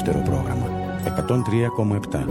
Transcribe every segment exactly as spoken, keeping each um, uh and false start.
δεύτερο πρόγραμμα εκατόν τρία κόμμα επτά.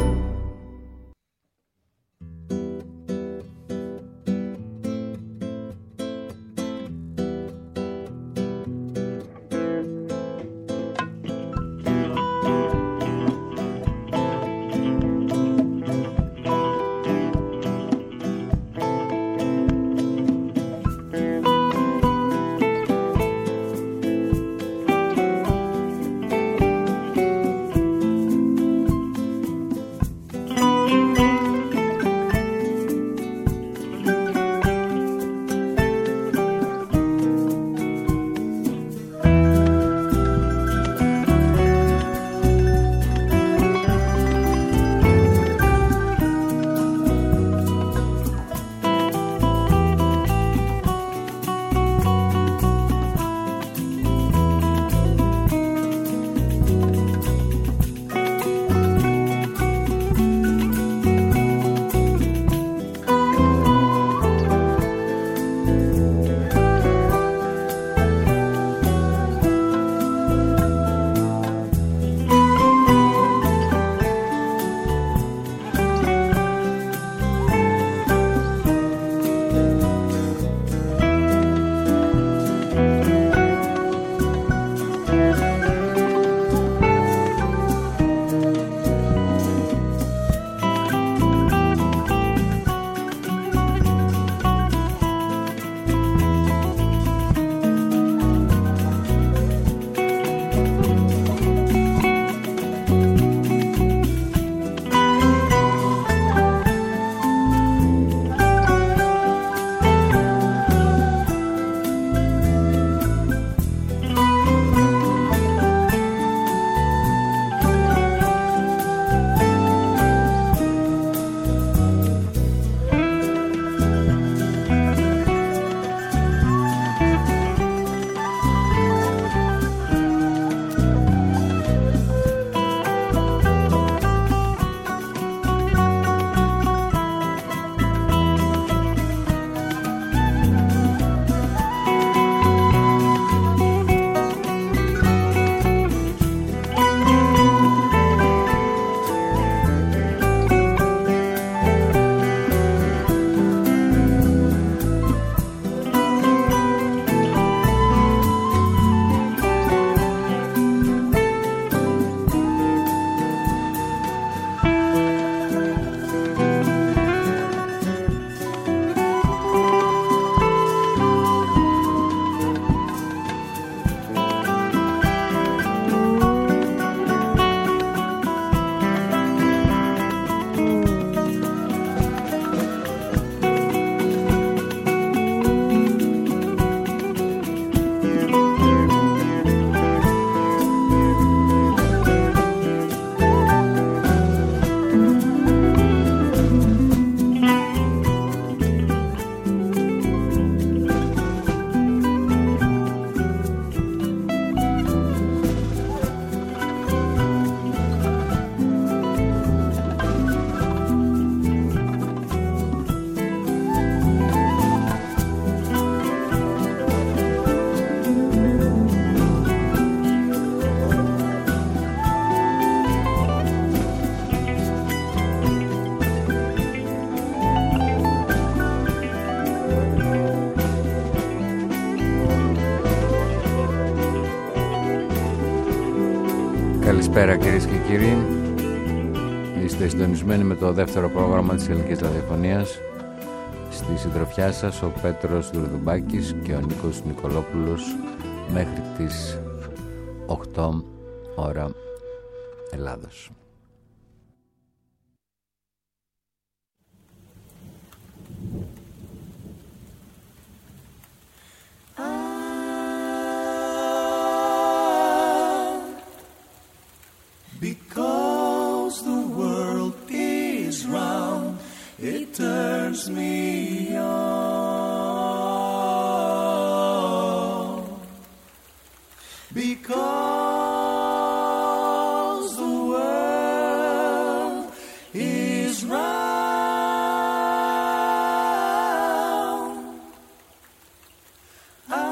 Καλησπέρα κυρίες και κύριοι. Είστε συντονισμένοι με το δεύτερο πρόγραμμα της Ελληνικής Ραδιοφωνίας. Στη συντροφιά σας ο Πέτρος Δουρδουμπάκης και ο Νίκος Νικολόπουλος μέχρι τις οκτώ ώρα Ελλάδος. Because the world is round, it turns me on. Because the world is round, I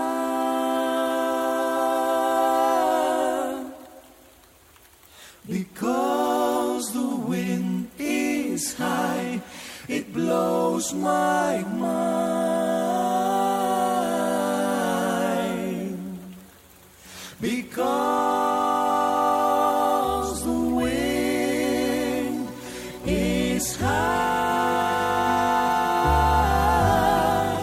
blows my mind, because the wind is high.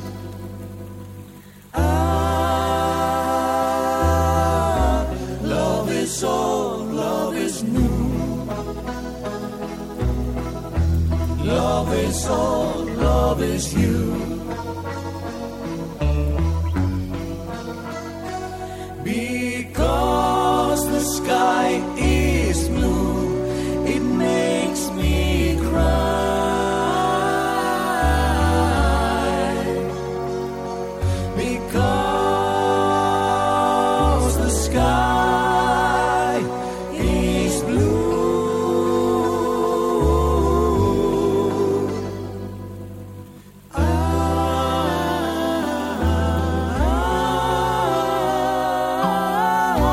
Ah, love is all, love is new. Love is all, love is you. Because the sky is blue, it makes me cry. Because the sky is blue. Ah,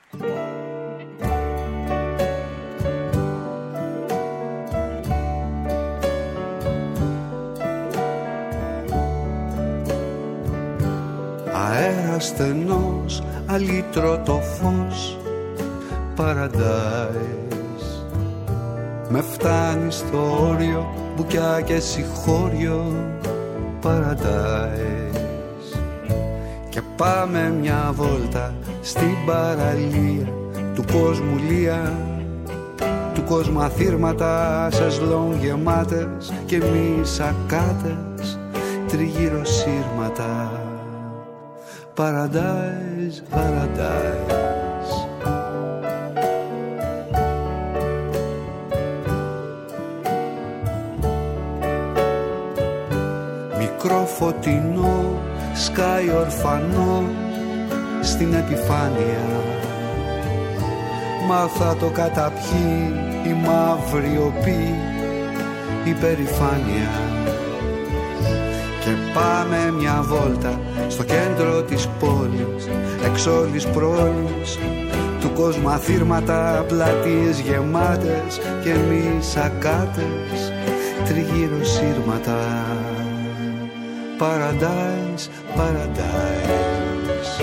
Αέρα στενός, αλήτρο το φως, Paradise. Με φτάνει στο όριο, μπουκιά και συγχώριο, Paradise. Και πάμε μια βόλτα στην παραλία του κόσμου λία, του κόσμου αθήρματα σε σλόν γεμάτες και μη σακάτες, τριγύρω σύρματα. Paradise, Paradise. Μικρό φωτεινό σκάει ορφανό στην επιφάνεια. Μα θα το καταπιεί η μαύρη οπή, η περηφάνεια. Και πάμε μια βόλτα στο κέντρο της πόλης, εξ όλης πρόλης, του κόσμου αθήρματα, πλατείες γεμάτες και μη σακάτες, τριγύρω σύρματα. Paradise, Paradise.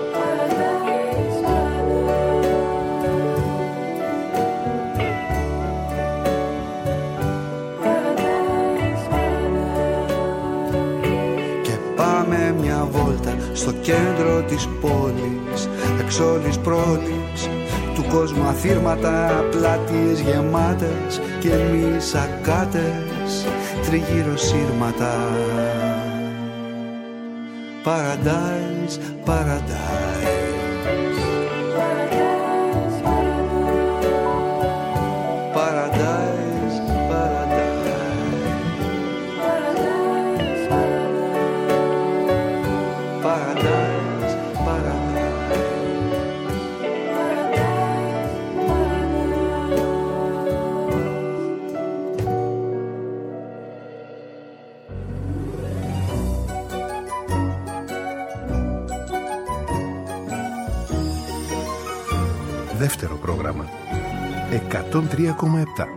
Και πάμε μια βόλτα στο κέντρο της πόλης, εξ όλης πρόλης, του κόσμου αθήρματα, πλατείες γεμάτες και μη σακάτες, τριγύρω σύρματα. Paradise, Paradise. Paradise, Paradise. Paradise, Paradise. Δεύτερο πρόγραμμα εκατόν τρία κόμμα επτά.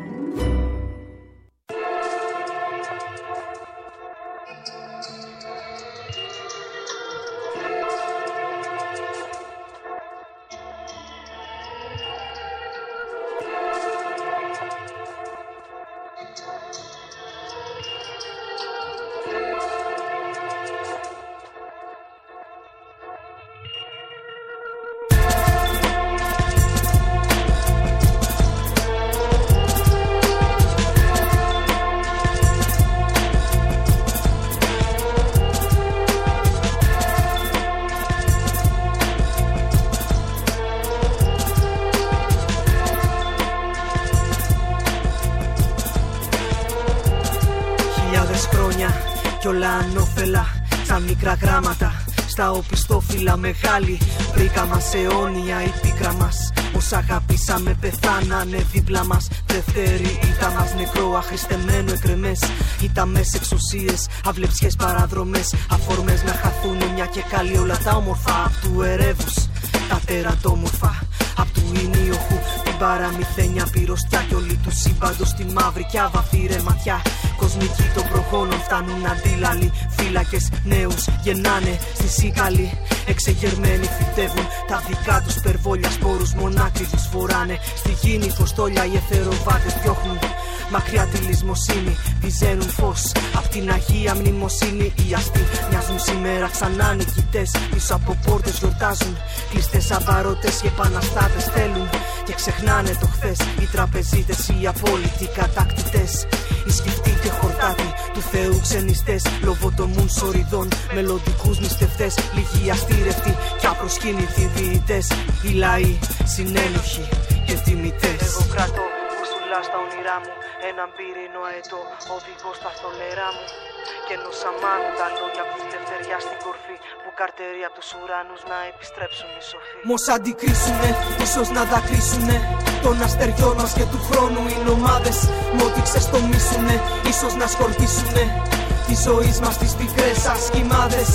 Μικρά γράμματα στα οπισθόφυλλα μεγάλη, βρήκα μας αιώνια η πίκρα μας. Όσα αγαπήσαμε πεθάνανε δίπλα μας. Δευτέρη ήταν μας νεκρό, αχρηστεμένο εκρεμές. Ήταμες εξουσίες, αυλεψιές παραδρομές. Αφορμές να χαθούνε μια και καλή όλα τα όμορφα. Απ' του ερεύους τα τερατόμορφα, απ' του ηνίοχου την παραμυθένια πυροστιά. Κι όλοι του σύμπαντος στη μαύρη κι άβαθη ρε ματιά. Κοσμικοί των προγόνων φτάνουν αντίλαλοι. Φύλακες νέους γεννάνε στη σίκαλη. Εξεγερμένοι φυτεύουν τα δικά τους περβόλια. Σπόρους μονάκριβους φοράνε. Στη γη νυχοστόλια οι εθεροβάτες διώχνουν. Μακριά τη λησμοσύνη βυζένουν φως. Απ' την Αγία Μνημοσύνη οι αστεί μοιάζουν σήμερα ξανά νικητές. Πίσω από πόρτες γιορτάζουν. Κλειστές αβαρότες και επαναστάτες θέλουν. Και ξεχνάνε το χθες. Οι τραπεζίτες, οι απόλυτοι κατάκτητες. Οι σκυφτοί και χορτάτοι του Θεού ξενιστές. Λοβοτομούν σοριδών μελλοντικούς νηστευτές. Λίγοι αστήρευτοι κι απροσχήνητοι διητές. Οι λαοί συνένοχοι και τιμητές. Εγώ κρατώ μπουσουλά στα όνειρά μου. Έναν πύρινο αετό οδηγώ στα θολερά μου. Και ενό αμάνου τα λόγια που ελευθεριά στην κορφή. Που καρτερεί απ' τους ουρανούς να επιστρέψουν οι σοφοί. Μος αντικρίσουνε, ίσως να δακρύσουνε. Των αστεριών μας και του χρόνου οι νομάδες. Μ' ό,τι ξεστομίσουνε, ίσως να σκορπίσουνε. Τη ζωή μας τις πικρές ασκημάδες.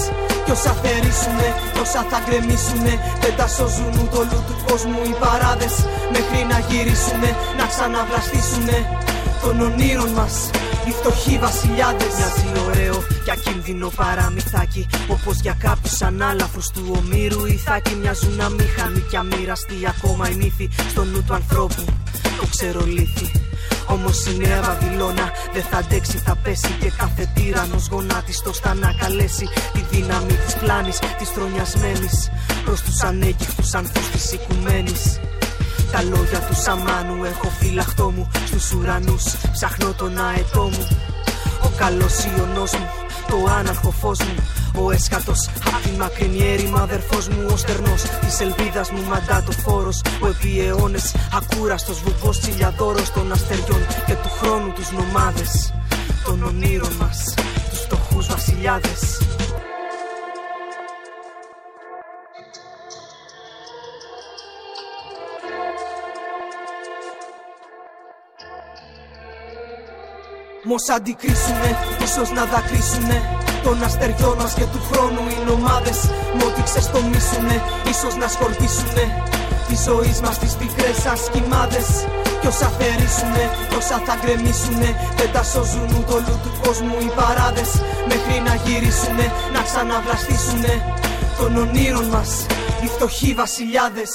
Κι όσα θερήσουνε, τόσα θα γκρεμίσουνε. Δεν τα σώζουν ούτε όλου του κόσμου οι παράδες. Μέχρι να γυρίσουνε, να ξαναβλαστήσουνε των ονείρων μας οι φτωχοί βασιλιάδες. Μοιάζει ωραίο και ακίνδυνο παραμυθάκι, όπως για κάποιους ανάλαφρους του ομήρου. Οι θάκοι μοιάζουν αμήχανοι κι αμήραστοι ακόμα η νύφη στο νου του ανθρώπου, το ξερολίθι. Όμως η νέα Βαβυλώνα δεν θα αντέξει, θα πέσει και κάθε τύραννος γονάτιστος θα ανακαλέσει τη δύναμη της πλάνης, της τρονιασμένης προς τους ανέγκυχτους ανθούς της οικουμένης. Τα λόγια του Σαμάνου έχω φυλαχτό μου στους ουρανούς, ψάχνω τον αετό μου. Ο καλός ιονός μου, το άναρχο φως μου, ο έσχατος απ' τη μακρινή έρημα αδερφός μου, ο στερνός της ελπίδας μου μαντάτοφόρος, ο επί αιώνες ακούραστος βουβός τσιλιαδόρος των αστεριών και του χρόνου τους νομάδες των ονείρων μας, τους φτωχούς βασιλιάδες. Μος αντικρίσουνε, ίσως να δακρύσουνε των αστεριών μας και του χρόνου οι νομάδες. Μ' ό,τι ξεστομίσουνε, ίσως να σκορπίσουνε τη ζωή μας τις πικρές σαν σχημάδες. Κι όσα θερήσουνε, τόσα θα γκρεμίσουνε. Δεν τα σώζουν ούτε όλου του κόσμου οι παράδες. Μέχρι να γυρίσουνε, να ξαναβλαστήσουνε των ονείρων μας οι φτωχοί βασιλιάδες.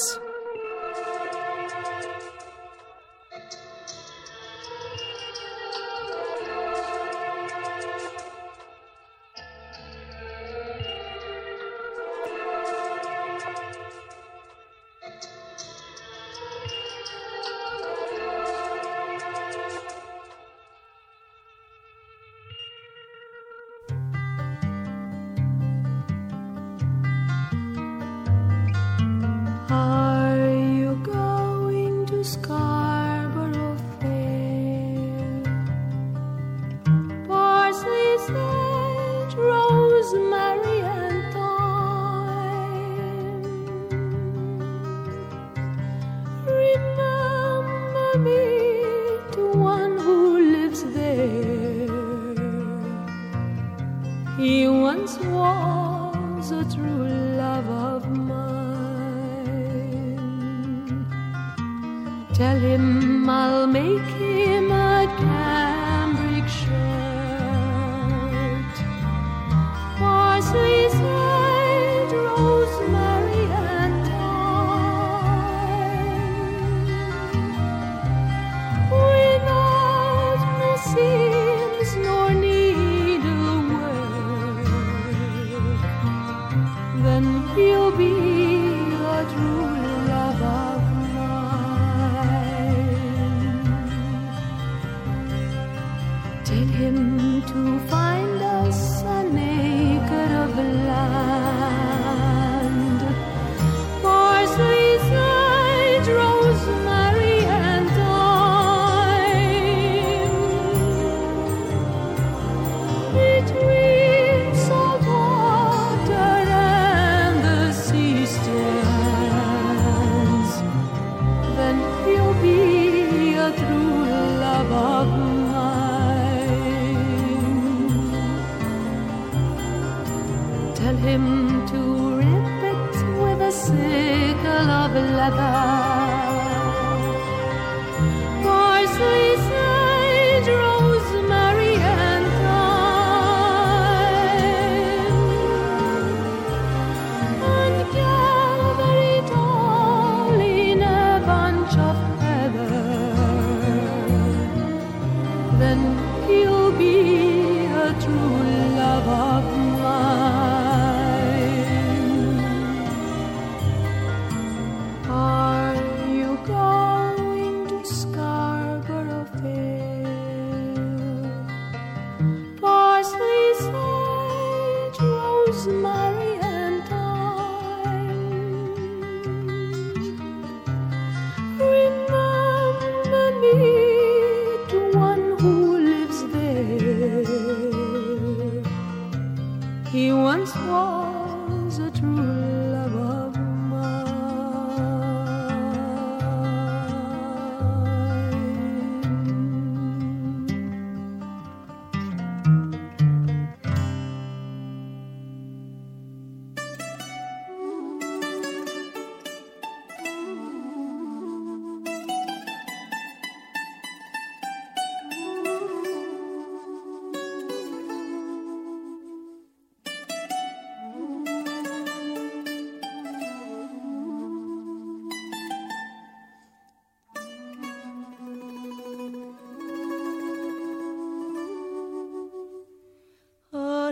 Are you going to Scarborough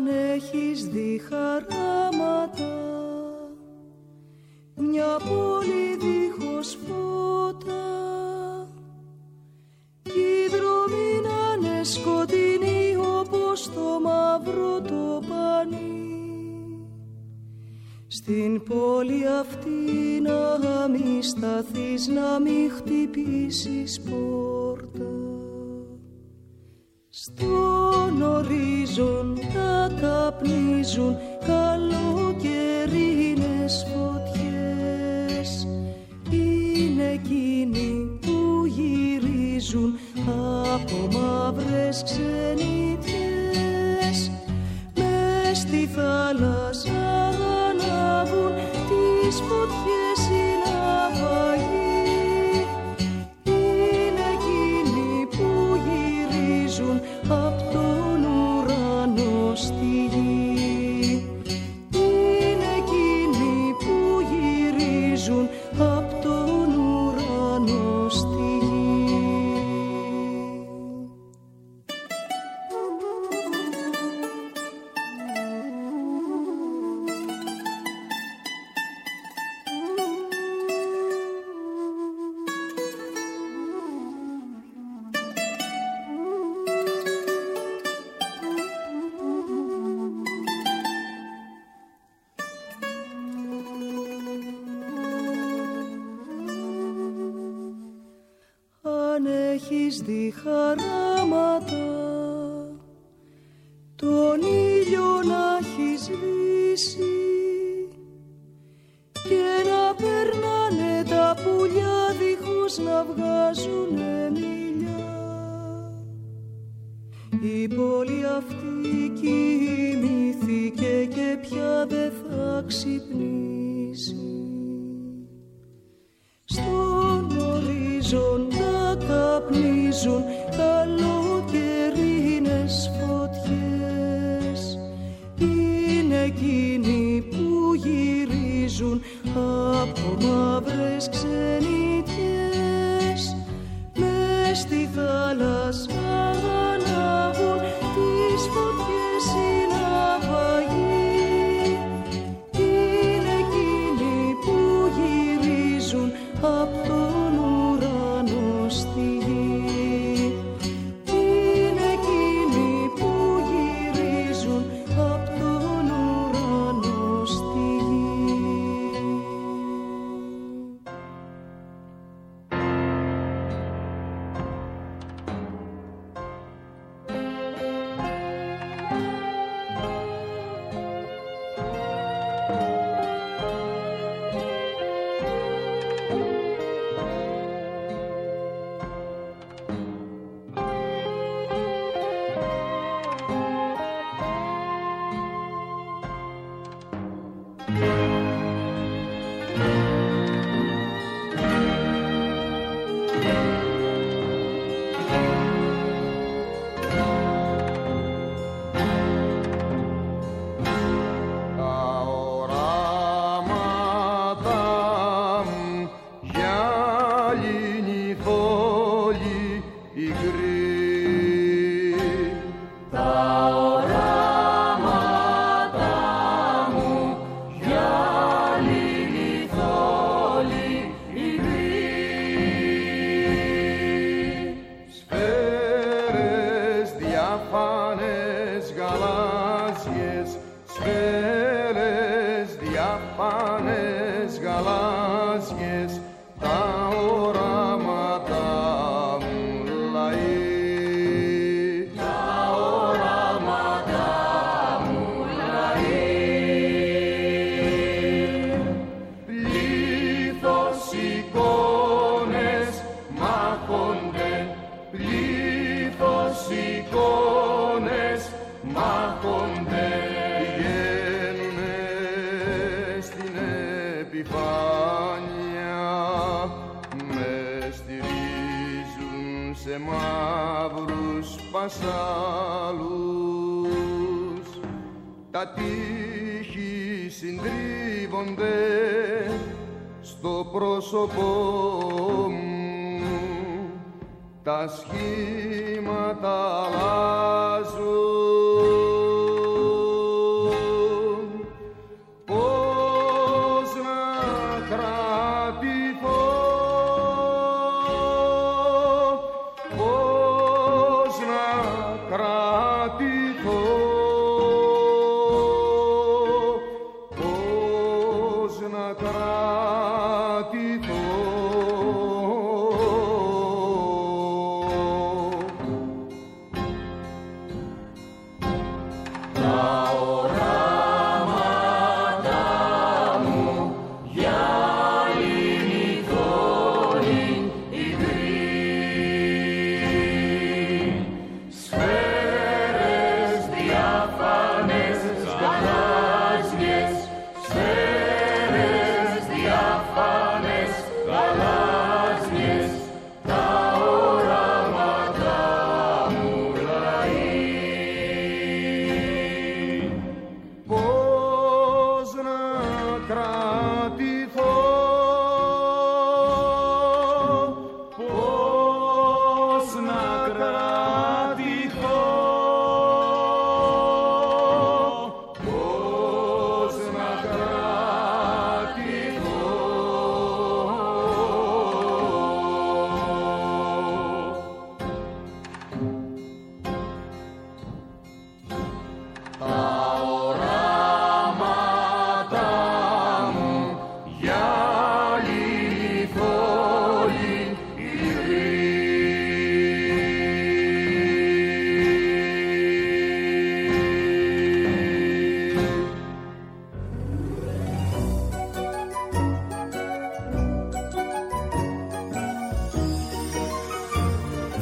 Αν έχεις δει χαράματα, μια πόλη δίχως φώτα, κι οι δρόμοι να είναι σκοτεινοί όπως το μαύρο το πανί. Στην πόλη αυτή να μη σταθείς, να μη χτυπήσεις πόρτα. Στον ορίζοντα καπνίζουν καλοκαιρινές φωτιές. Είναι εκείνοι που γυρίζουν από μαύρες ξενιτιές. Μες στη θάλασσα ανάβουν τις φωτιές οι ναυαγοί. Είναι εκείνοι που γυρίζουν απ' τον ουρανό στη γη. Είναι εκείνοι που γυρίζουν απ' τον ουρανό στη γη. Αν έχεις δει χαράματα, τον ήλιο να έχεις σβήσει και να περνάνε τα πουλιά δίχως να βγάζουνε μήλια. Η πόλη αυτή κοιμήθηκε και πια δεν θα ξυπνήσει. Στον ορίζοντα καπνίζουν καλοκαιρινές φωτιές. Είναι εκείνοι που γυρίζουν από μαύρες ξενιτιές. Μες στη θάλασσα ανάβουν τις φωτιές οι ναυαγοί. Είναι εκείνοι που γυρίζουν απ' τον ουρανό στη γη. Είναι εκείνοι που γυρίζουν απ' τον ουρανό στη γη. Τα τείχη συντρίβονται στο πρόσωπό μου, τα σχήματα αλλάζουν.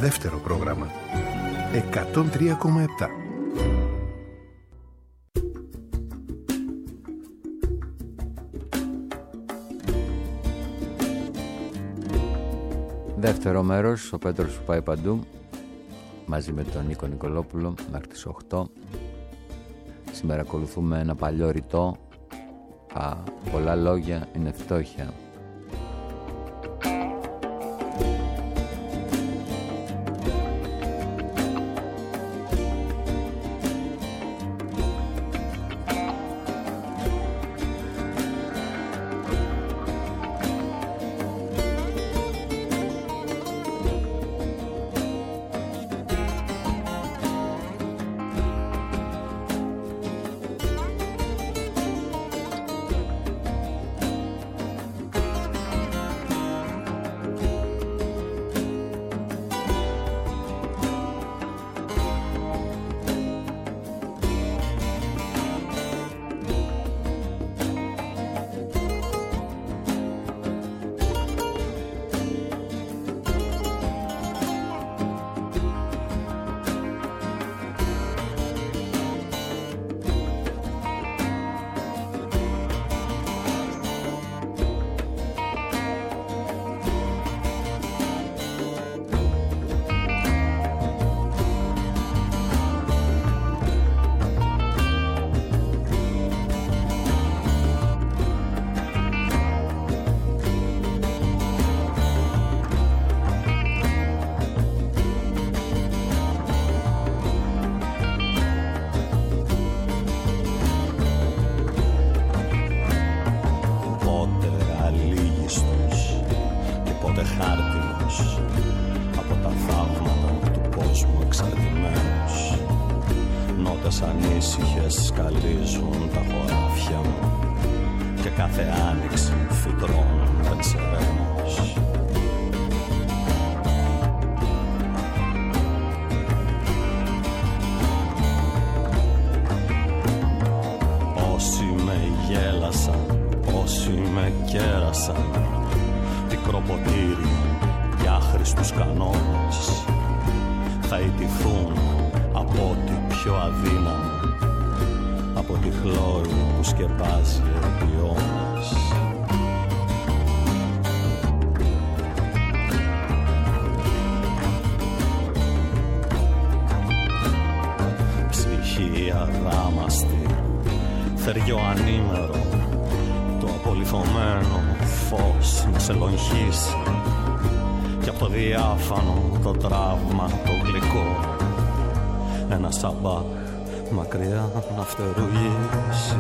δεύτερο πρόγραμμα. εκατόν τρία κόμμα επτά. Δεύτερο μέρος, ο Πέτρος που πάει παντού, μαζί με τον Νίκο Νικολόπουλο μέχρι τις οκτώ. Σήμερα ακολουθούμε ένα παλιό ρητό, α, πολλά λόγια είναι φτώχεια. Θεριό ανήμερο, το απολυθωμένο φως να σε λογχίσει και από το διάφανο το τραύμα το γλυκό ένα σαμπάκ μακριά να φτερουγήσει.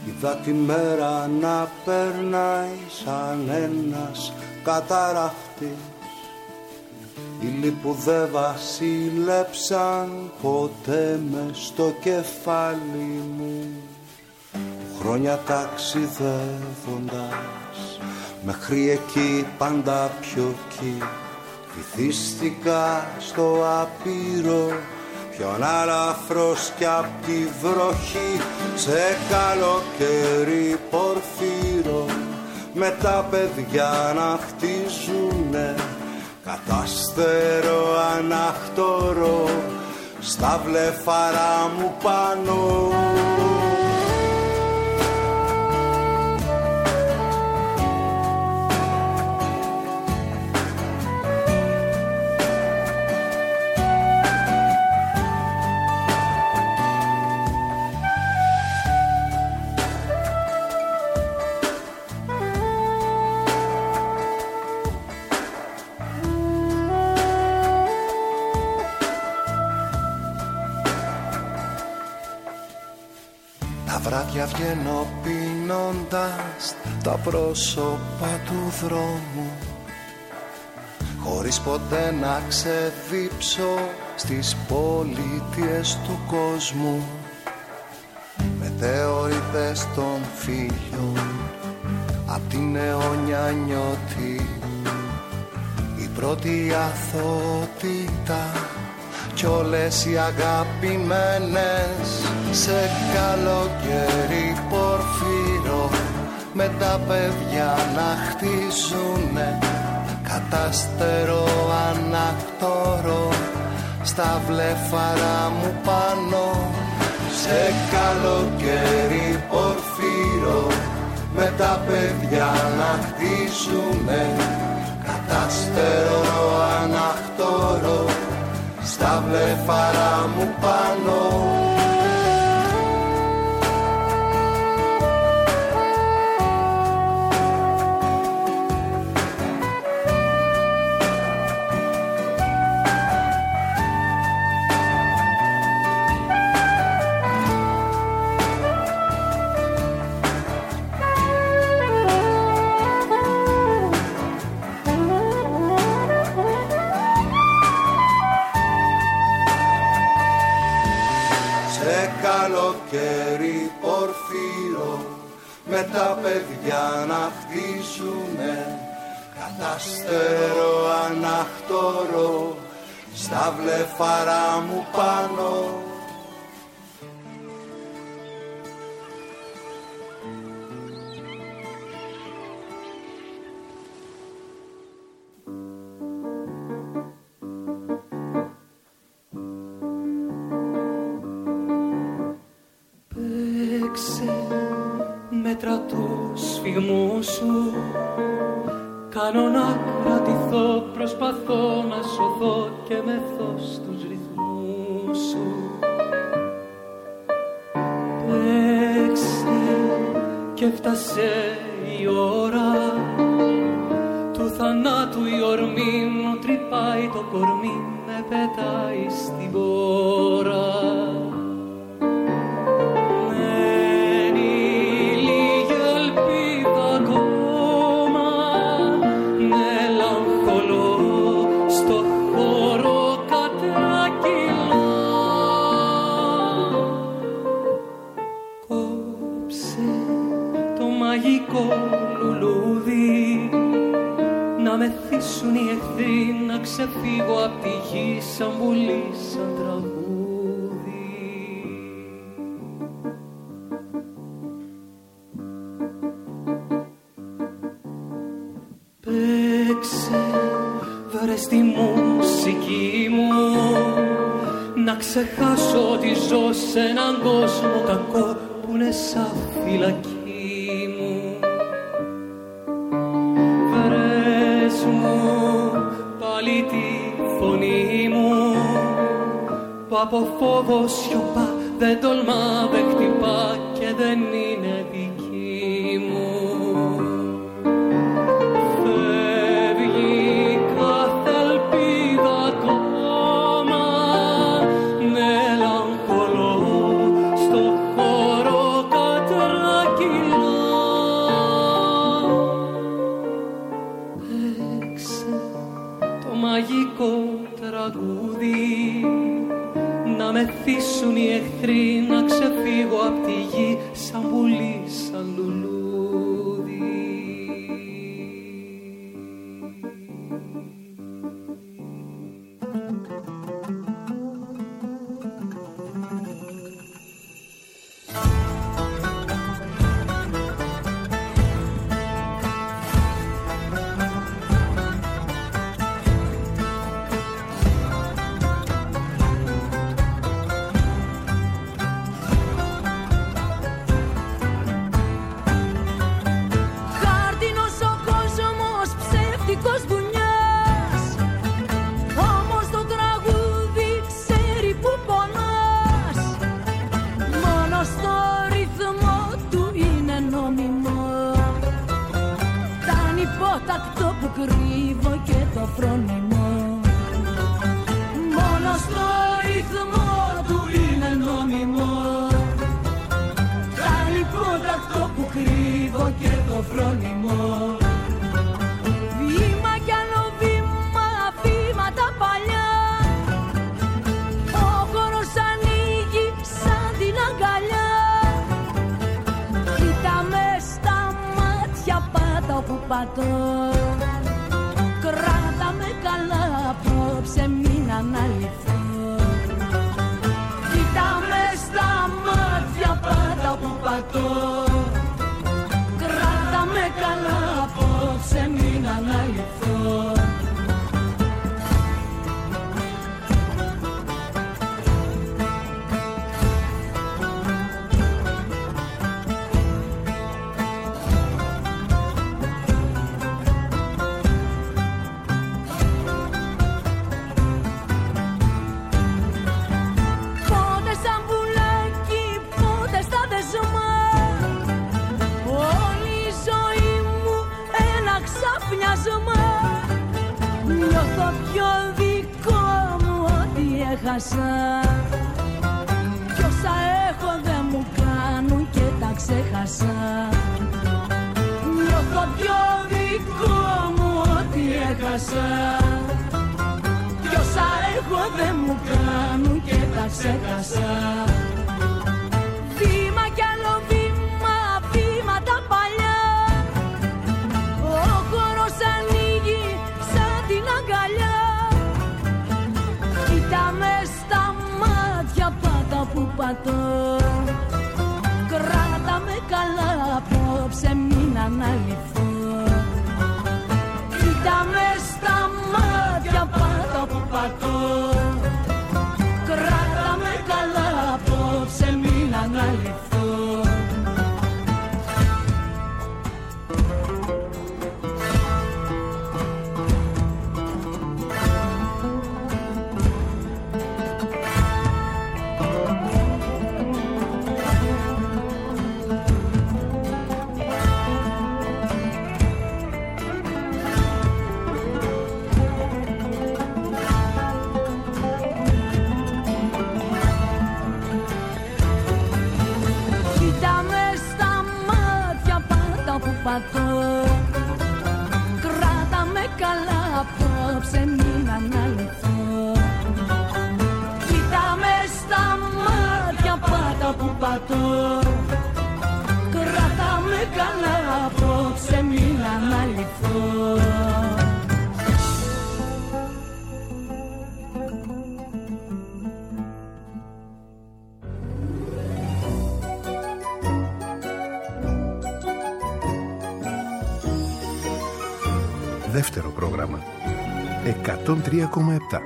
Είδα τη μέρα να περνάει σαν ένας καταράχτης, ύλη που δεν βασίλεψαν ποτέ μες στο κεφάλι μου. Χρόνια ταξιδεύοντας μέχρι εκεί πάντα πιο εκεί, βυθίστηκα στο απείρο, ποιον αλαφρός κι απ' τη βροχή, σε καλοκαίρι πορφύρο, με τα παιδιά να χτίζουνε κατάστερο αναχτωρό στα βλεφαρά μου πάνω. Βράδια βγαίνω πίνοντας τα πρόσωπα του δρόμου, χωρίς ποτέ να ξεδίψω στις πολιτείες του κόσμου. Μετεωρητές των φίλων απ' την αιώνια νιώτη, η πρώτη αθωότητα κι όλες οι αγαπημένες, σε καλοκαίρι πορφύρο, με τα παιδιά να χτίζουνε κατάστερο ανακτόρο στα βλεφαρά μου πάνω. Σε καλοκαίρι πορφύρο, με τα παιδιά να χτίζουνε κατάστερο ανακτόρο στα βλεφαρά μου πάνω. Καλοκαίρι πορφύρο, με τα παιδιά να χτίζουνε κατάστερο αναχτωρό στα βλεφαρά μου πάνω. Μέτρα του σφιγμού σου, κάνω να κρατηθώ, προσπαθώ να σωθώ και μεθώ στους ρυθμούς σου. Παίξε και φτάσε η ώρα του θανάτου, η ορμή μου τρυπάει το κορμί, με πετάει στην πόρα. Λουλούδι, να μεθύσουν οι εχθροί, να ξεφύγω απ' τη γη σαν πουλί, σαν τραγούδι. Παίξε, βρες τη μουσική μου, να ξεχάσω ότι ζω σε έναν κόσμο κακό που είναι σαν φυλακή. Πάλι τη φωνή μου που από φόβο σιωπά, δεν τολμά, δεν χτυπά και δεν είναι δική μου. Φεύγει κάθε ελπίδα ακόμα, μελαγχολώ στο χώρο κατρακυλά. ρουμανικό τραγούδι, να με θύσουν οι εχθροί, να ξεφύγω απ' τη γη σαν πουλί, σαν λουλούδι. Κράτα με καλά απόψε, μην αναλυθώ. Κοίτα με στα μάτια πάντα που πατώ. Κράτα με καλά απόψε, μην αναλυθώ. Νιώθω πιο δικό μου ότι έχασα. Κι όσα έχω δεν μου κάνουν και τα ξέχασα. Νιώθω πιο δικό μου ότι έχασα. Κι όσα έχω δεν μου κάνουν και τα ξέχασα. Βήμα κι άλλο βήμα, βήματα παλιά. Ο χώρος ανοίγει σαν την αγκαλιά. Κοίτα με στα μάτια πάντα που πατώ. Κράτα με καλά απόψε, μην αναλυθώ. Κοίτα με στα μάτια πάντα που πατώ. Κράτα με καλά απόψε, μην αναλυθώ. Πατώ. Κράτα με καλά απόψε, μην αναλυθώ. Κοίτα με στα μάτια πάντα που πατώ. Κράτα με καλά απόψε, μην αναλυθώ. Δεύτερο πρόγραμμα εκατόν τρία κόμμα επτά.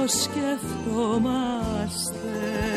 σκεφτόμαστε.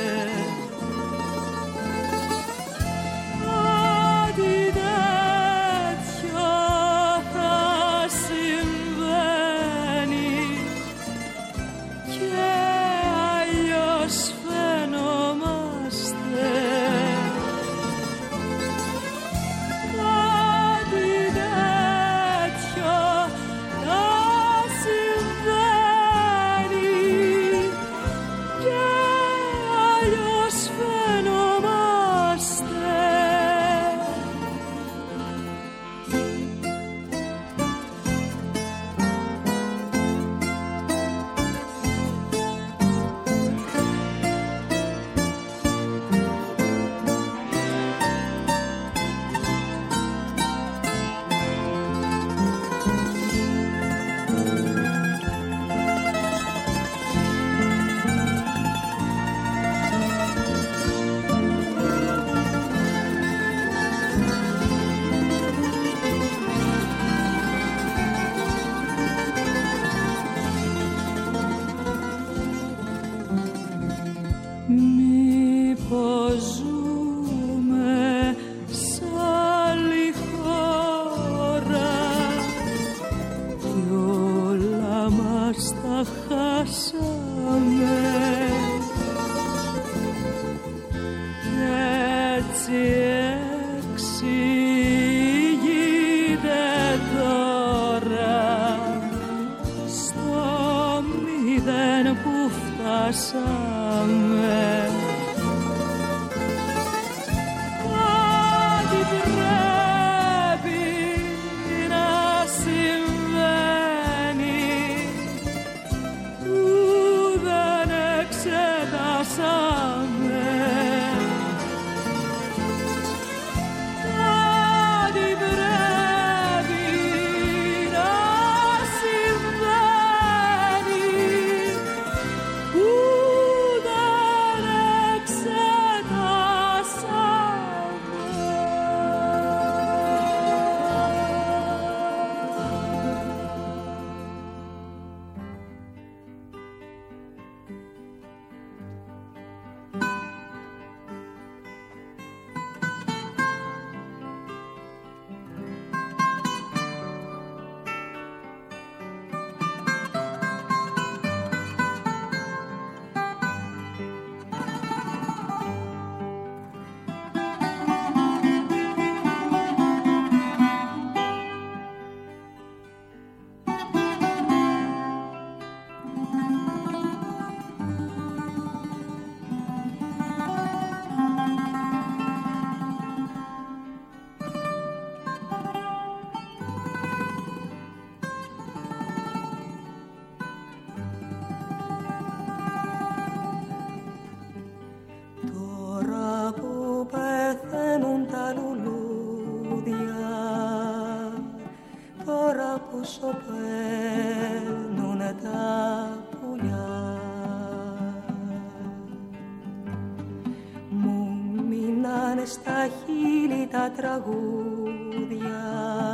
Τραγούδια,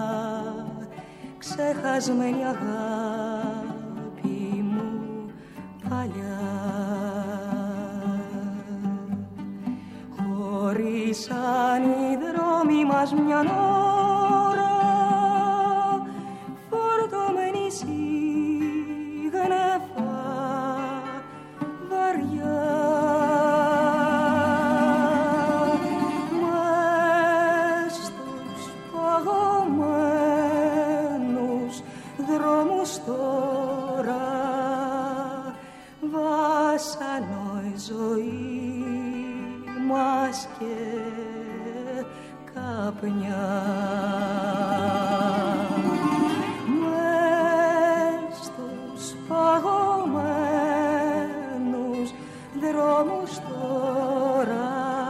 ξεχασμένη αγάπη μου παλιά, χωρίσαν οι δρόμοι μας μια ώρα, φορτωμένοι σίγνεφα βαριά. Τώρα βάσανο η ζωή μας και καπνιά. Μες στους παγωμένους δρόμους τώρα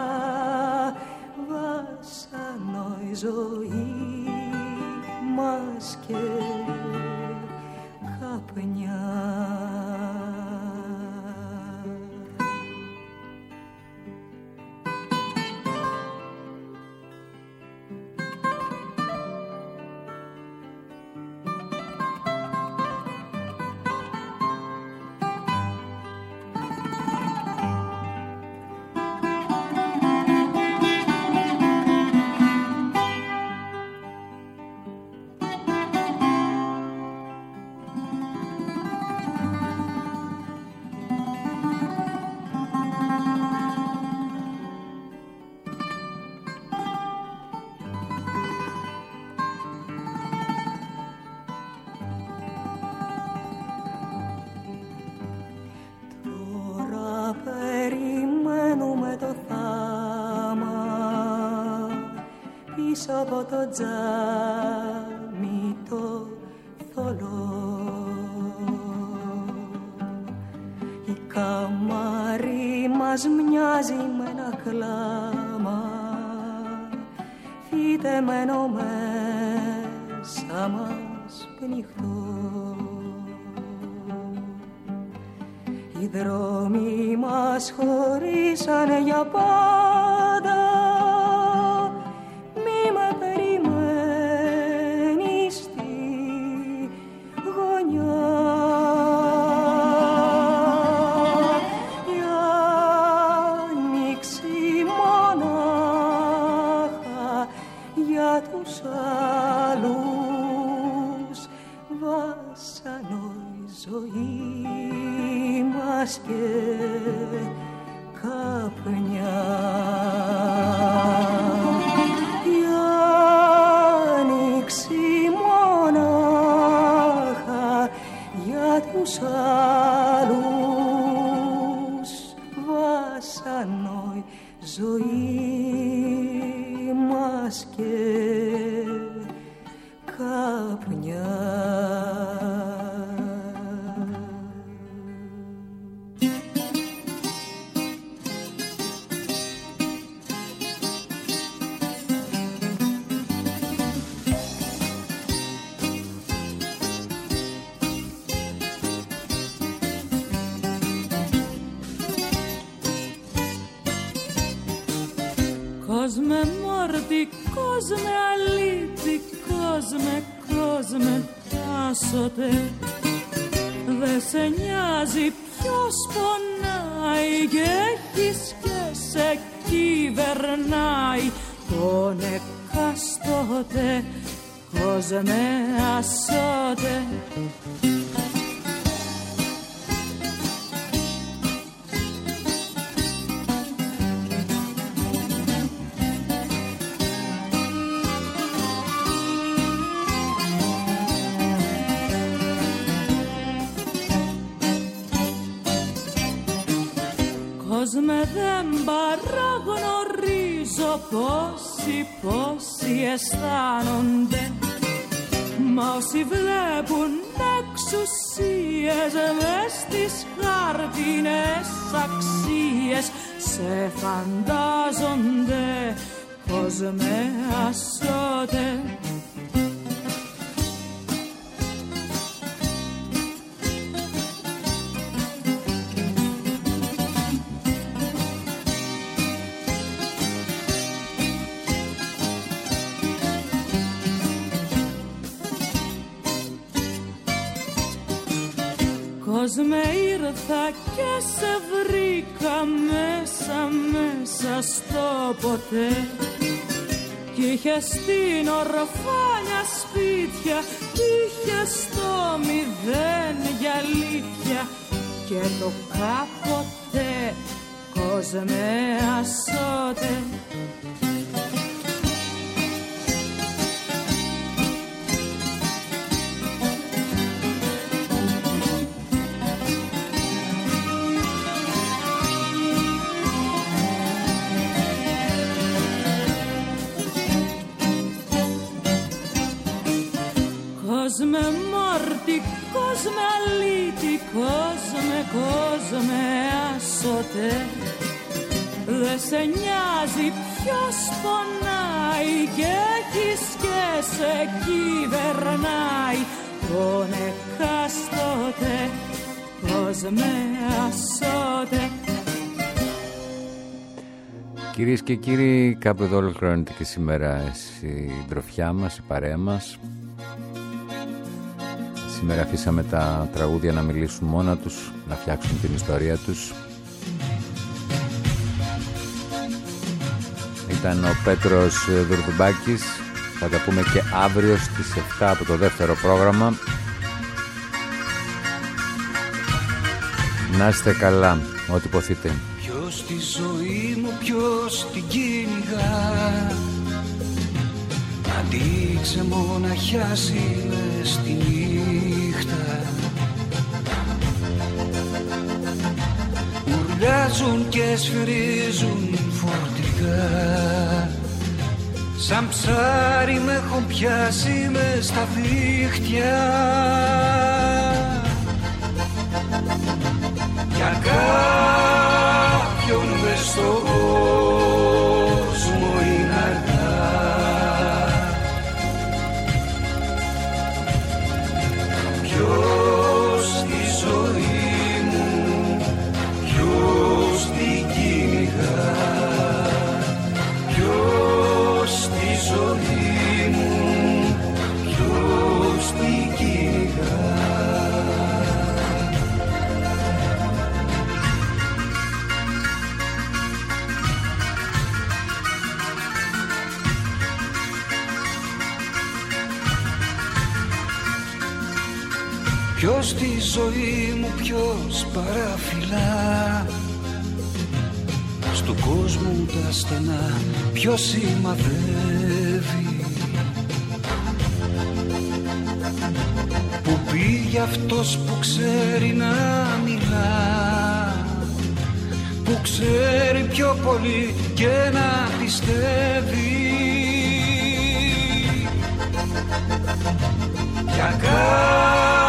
βάσανο η ζωή μας και καπνιά. πίσω από το τζάμι το θολό. Η καμάρι μας μοιάζει με ένα κλάμα φυτεμένο μέσα μας πνιχτό. Οι δρόμοι μας χωρίσανε για πάντα. Μη με περιμένεις στη γωνιά. Η άνοιξη μονάχα για τους άλλους βάσανο η ζωή και καπνιά. Η άνοιξη μονάχα για τους άλλους βάσανο η ζωή μας και καπνιά. Κόσμε μόρτι, κόσμε αλήτη, κόσμε, κόσμε τάσοτε. Δε σε νοιάζει ποιος πονάει και έχεις και σε κυβερνάει τον εκάστοτε. Κόσμε ασώτε. Κόσμε δεν παραγνωρίζω πόσοι, πόσοι αισθάνονται. Μα όσοι βλέπουν εξουσίες μες στις χάρτινες αξίες σε φαντάζονται, κόσμε ασώτε. Κόσμε ήρθα και σε βρήκα μέσα μέσα στο ποτέ. Κι είχες στην ορφάνια σπίτια, είχες στο μηδέν για αλήθεια. Και το κάποτε, κόσμε ασώτε. Κόσμε μόρτι, κόσμε αλήτη, κόσμε, κόσμε ασώτε. Δε σε νοιάζει ποιος πονάει και έχεις και σε κυβερνάει τον εκάστοτε, κόσμε ασώτε. Κυρίες και κύριοι, κάπου εδώ ολοκληρώνεται και σήμερα η συντροφιά μας, η παρέα μας. Σήμερα αφήσαμε τα τραγούδια να μιλήσουν μόνα τους, να φτιάξουν την ιστορία τους. Ήταν ο Πέτρος Δουρδουμπάκης. Θα τα πούμε και αύριο στις εφτά από το δεύτερο πρόγραμμα. Να είστε καλά, ό,τι ποθείτε. Ποιος τη ζωή μου, ποιος την κυνηγά, αντί ξεμοναχιάσει μες στη νύχτα. Ουρλιάζουν και σφυρίζουν φορτικά σαν ψάρι με έχουν πιάσει μες στα δίχτυα. Για κάποιον μες στον κόσμο είναι αργά. Ποιος τη ζωή μου, ποιος την κυνηγά, ποιος τη ζωή μου, ποιος την κυνηγά. Ποιος τη ζωή μου, ποιος παραφυλά, στου κόσμου τα στενά ποιος σημαδεύει. Που πήγε αυτός που ξέρει να μιλά, που ξέρει πιο πολύ και να πιστεύει. Για